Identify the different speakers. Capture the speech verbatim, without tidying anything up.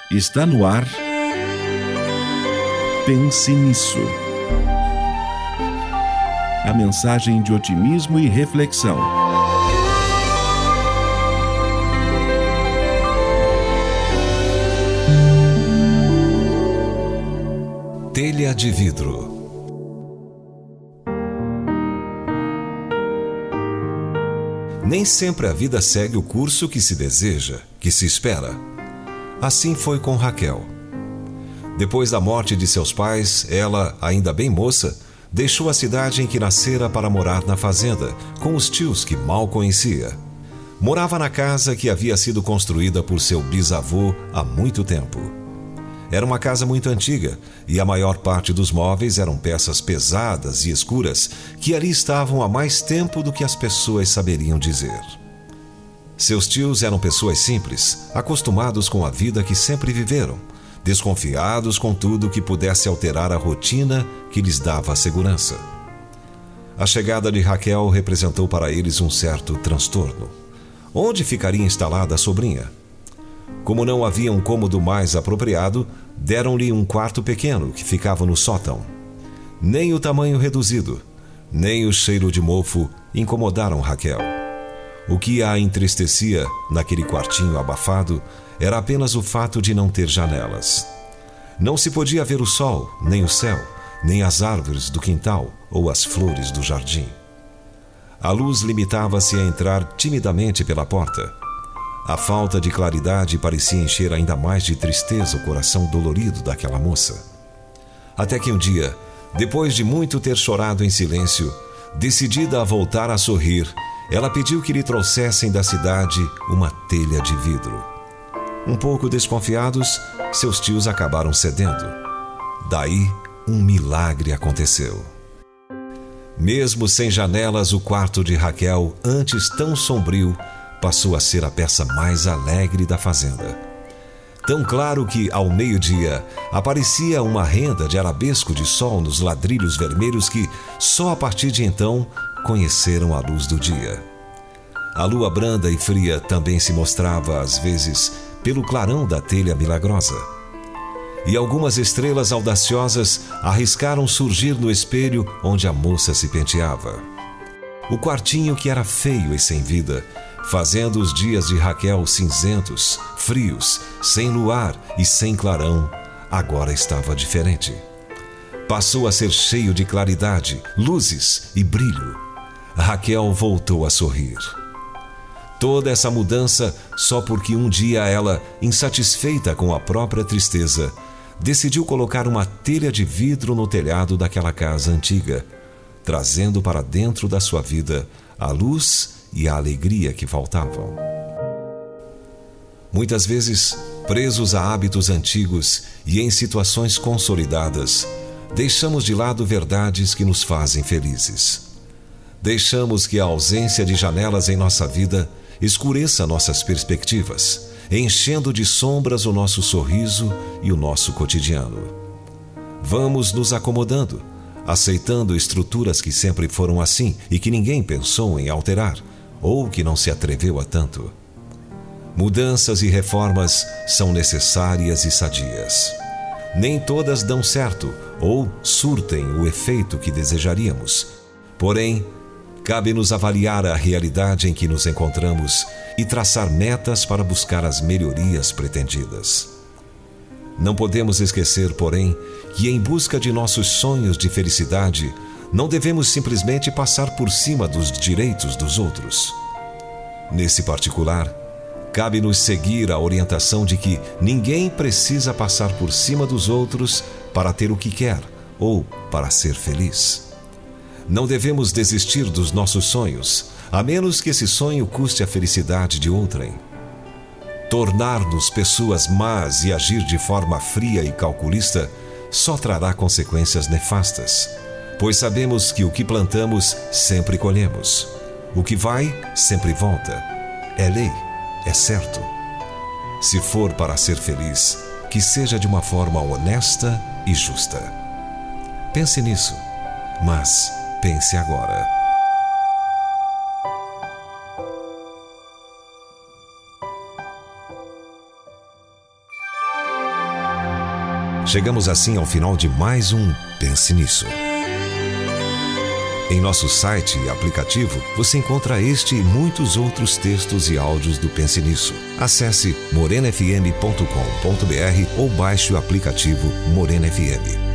Speaker 1: Está no ar. Pense nisso. A mensagem de otimismo e reflexão.
Speaker 2: Telha de vidro. Nem sempre a vida segue o curso que se deseja, que se espera. Assim foi com Raquel. Depois da morte de seus pais, ela, ainda bem moça, deixou a cidade em que nascera para morar na fazenda, com os tios que mal conhecia. Morava na casa que havia sido construída por seu bisavô há muito tempo. Era uma casa muito antiga e a maior parte dos móveis eram peças pesadas e escuras que ali estavam há mais tempo do que as pessoas saberiam dizer. Seus tios eram pessoas simples, acostumados com a vida que sempre viveram, desconfiados com tudo que pudesse alterar a rotina que lhes dava segurança. A chegada de Raquel representou para eles um certo transtorno. Onde ficaria instalada a sobrinha? Como não havia um cômodo mais apropriado, deram-lhe um quarto pequeno que ficava no sótão. Nem o tamanho reduzido, nem o cheiro de mofo incomodaram Raquel. O que a entristecia naquele quartinho abafado era apenas o fato de não ter janelas. Não se podia ver o sol, nem o céu, nem as árvores do quintal ou as flores do jardim. A luz limitava-se a entrar timidamente pela porta. A falta de claridade parecia encher ainda mais de tristeza o coração dolorido daquela moça. Até que um dia, depois de muito ter chorado em silêncio, decidida a voltar a sorrir, ela pediu que lhe trouxessem da cidade uma telha de vidro. Um pouco desconfiados, seus tios acabaram cedendo. Daí, um milagre aconteceu. Mesmo sem janelas, o quarto de Raquel, antes tão sombrio, passou a ser a peça mais alegre da fazenda. Tão claro que, ao meio-dia, aparecia uma renda de arabesco de sol nos ladrilhos vermelhos que, só a partir de então, conheceram a luz do dia. A lua branda e fria também se mostrava, às vezes, pelo clarão da telha milagrosa. E algumas estrelas audaciosas arriscaram surgir no espelho onde a moça se penteava. O quartinho que era feio e sem vida, fazendo os dias de Raquel cinzentos, frios, sem luar e sem clarão, agora estava diferente. Passou a ser cheio de claridade, luzes e brilho. Raquel voltou a sorrir. Toda essa mudança só porque um dia ela, insatisfeita com a própria tristeza, decidiu colocar uma telha de vidro no telhado daquela casa antiga, trazendo para dentro da sua vida a luz e a alegria que faltavam. Muitas vezes, presos a hábitos antigos e em situações consolidadas, deixamos de lado verdades que nos fazem felizes. Deixamos que a ausência de janelas em nossa vida escureça nossas perspectivas, enchendo de sombras o nosso sorriso e o nosso cotidiano. Vamos nos acomodando, aceitando estruturas que sempre foram assim e que ninguém pensou em alterar, ou que não se atreveu a tanto. Mudanças e reformas são necessárias e sadias. Nem todas dão certo ou surtem o efeito que desejaríamos. Porém, cabe-nos avaliar a realidade em que nos encontramos e traçar metas para buscar as melhorias pretendidas. Não podemos esquecer, porém, que em busca de nossos sonhos de felicidade, não devemos simplesmente passar por cima dos direitos dos outros. Nesse particular, cabe-nos seguir a orientação de que ninguém precisa passar por cima dos outros para ter o que quer ou para ser feliz. Não devemos desistir dos nossos sonhos, a menos que esse sonho custe a felicidade de outrem. Tornar-nos pessoas más e agir de forma fria e calculista só trará consequências nefastas, pois sabemos que o que plantamos sempre colhemos. O que vai sempre volta. É lei, é certo. Se for para ser feliz, que seja de uma forma honesta e justa. Pense nisso, mas pense agora. Chegamos assim ao final de mais um Pense Nisso. Em nosso site e aplicativo, você encontra este e muitos outros textos e áudios do Pense Nisso. Acesse morena f m ponto com ponto b r ou baixe o aplicativo Morena F M.